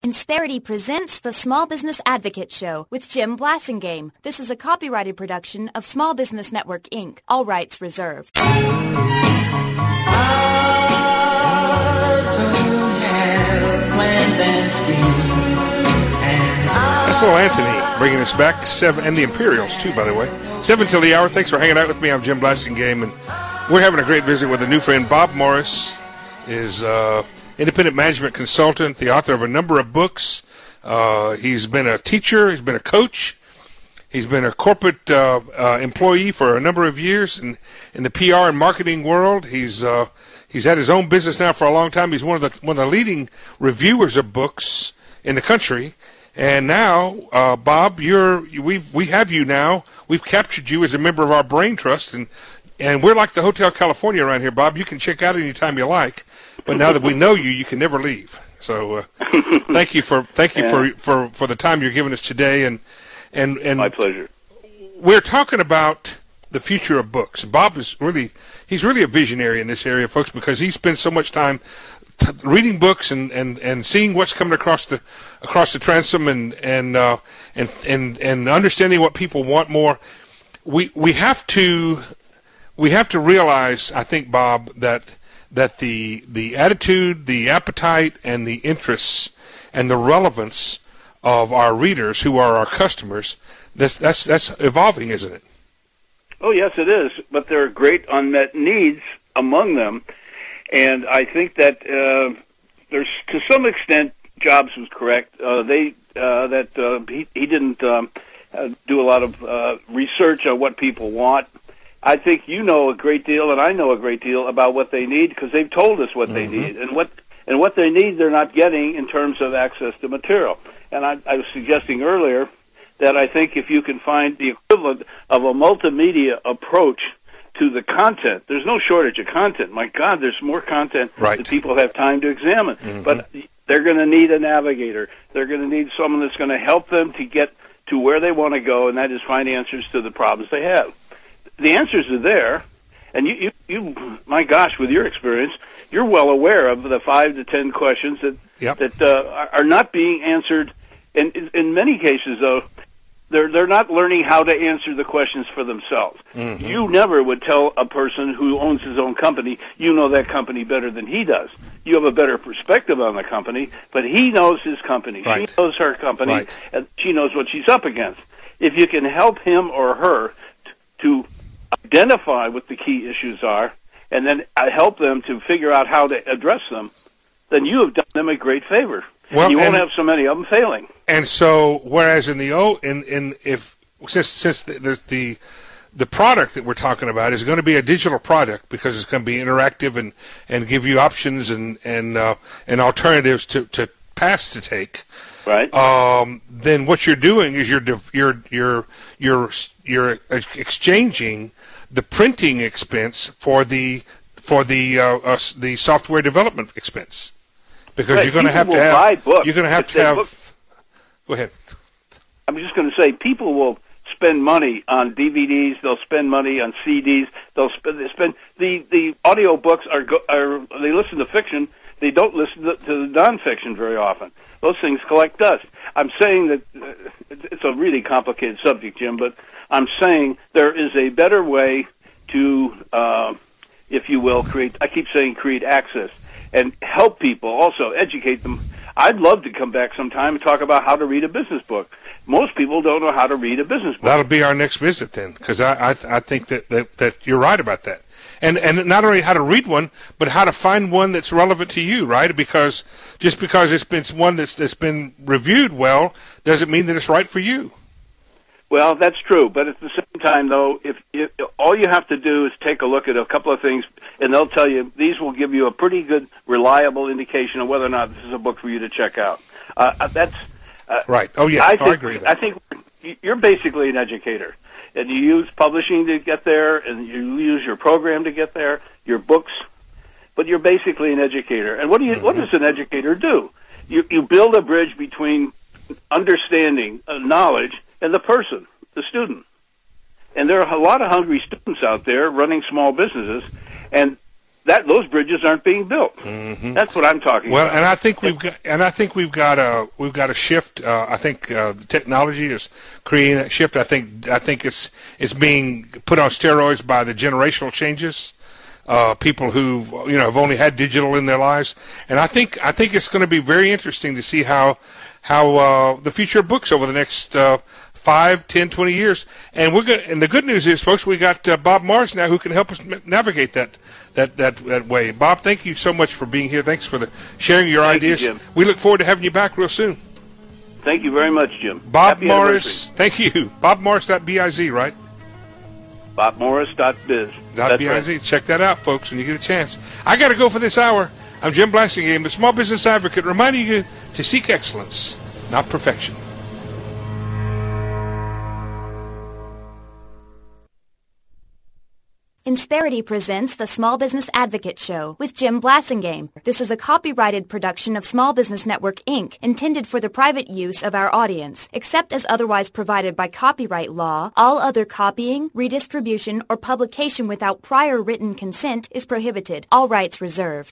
Insperity presents the Small Business Advocate Show with Jim Blasingame. This is a copyrighted production of Small Business Network, Inc. All rights reserved. I don't have plans and schemes. That's little Anthony bringing us back, and the Imperials too, by the way. 7 till the hour. Thanks for hanging out with me. I'm Jim Blasingame, and we're having a great visit with a new friend. Bob Morris is independent management consultant, the author of a number of books. He's been a teacher, he's been a coach, he's been a corporate employee for a number of years in the PR and marketing world. He's had his own business now for a long time. He's one of the leading reviewers of books in the country. And now, Bob, we have you now. We've captured you as a member of our Brain Trust, and we're like the Hotel California around here, Bob. You can check out anytime you like. But now that we know you, you can never leave. So thank you for the time you're giving us today. And my pleasure. We're talking about the future of books. Bob is he's really a visionary in this area, folks, because he spends so much time reading books and seeing what's coming across the transom and understanding what people want more. We have to realize, I think, Bob, that the attitude, the appetite, and the interests and the relevance of our readers, who are our customers, that's evolving, isn't it? Oh, yes, it is. But there are great unmet needs among them, and I think that there's, to some extent, Jobs was correct. He didn't do a lot of research on what people want. I think you know a great deal, and I know a great deal about what they need, because they've told us what they need, and what they need they're not getting in terms of access to material. And I was suggesting earlier that I think if you can find the equivalent of a multimedia approach to the content, there's no shortage of content. My God, there's more content that people have time to examine. But they're going to need a navigator. They're going to need someone that's going to help them to get to where they want to go, and that is find answers to the problems they have. The answers are there, and you, my gosh, with your experience, you're well aware of the 5 to 10 questions that are not being answered. And in many cases, though, they're not learning how to answer the questions for themselves. You never would tell a person who owns his own company, you know that company better than he does. You have a better perspective on the company, but he knows his company. Right. She knows her company, and she knows what she's up against. If you can help him or her to identify what the key issues are, and then help them to figure out how to address them, then you have done them a great favor. Well, you won't have so many of them failing. And so, whereas since the product that we're talking about is going to be a digital product, because it's going to be interactive and give you options and alternatives to paths to take. Right. Then what you're doing is you're exchanging the printing expense for the software development expense, because you're going to have to have books. You're going to have to have. Go ahead. I'm just going to say, people will spend money on DVDs. They'll spend money on CDs. They'll spend the audio books are they listen to fiction. They don't listen to the nonfiction very often. Those things collect dust. I'm saying that it's a really complicated subject, Jim, but I'm saying there is a better way to, if you will, create access and help people, also educate them. I'd love to come back sometime and talk about how to read a business book. Most people don't know how to read a business book. That'll be our next visit then, because I think that you're right about that. And not only how to read one, but how to find one that's relevant to you, right? Because just because it's been one that's been reviewed well doesn't mean that it's right for you. Well, that's true. But at the same time, though, if all you have to do is take a look at a couple of things, and they'll tell you, these will give you a pretty good, reliable indication of whether or not this is a book for you to check out. Right. Oh, yeah. I agree with that. I think you're basically an educator. And you use publishing to get there, and you use your program to get there, your books, but you're basically an educator. And what does an educator do? You build a bridge between understanding, knowledge, and the person, the student. And there are a lot of hungry students out there running small businesses, and those bridges aren't being built. Mm-hmm. That's what I'm talking Well, about. and I think we've got a shift. I think the technology is creating that shift. I think it's being put on steroids by the generational changes. People who have only had digital in their lives, and I think it's going to be very interesting to see how the future of books over the next 5, 10, 20 years. And and the good news is, folks, we got Bob Morris now who can help us navigate that way. Bob, thank you so much for being here. Thanks for sharing your ideas. Thank you, Jim. We look forward to having you back real soon. Thank you very much, Jim. Bob Happy Morris, thank you. BobMorris.biz, right? BobMorris.biz. .biz. Right. Check that out, folks, when you get a chance. I got to go for this hour. I'm Jim Blasingame, the Small Business Advocate, reminding you to seek excellence, not perfection. Insperity presents the Small Business Advocate Show with Jim Blasingame. This is a copyrighted production of Small Business Network, Inc., intended for the private use of our audience. Except as otherwise provided by copyright law, all other copying, redistribution, or publication without prior written consent is prohibited. All rights reserved.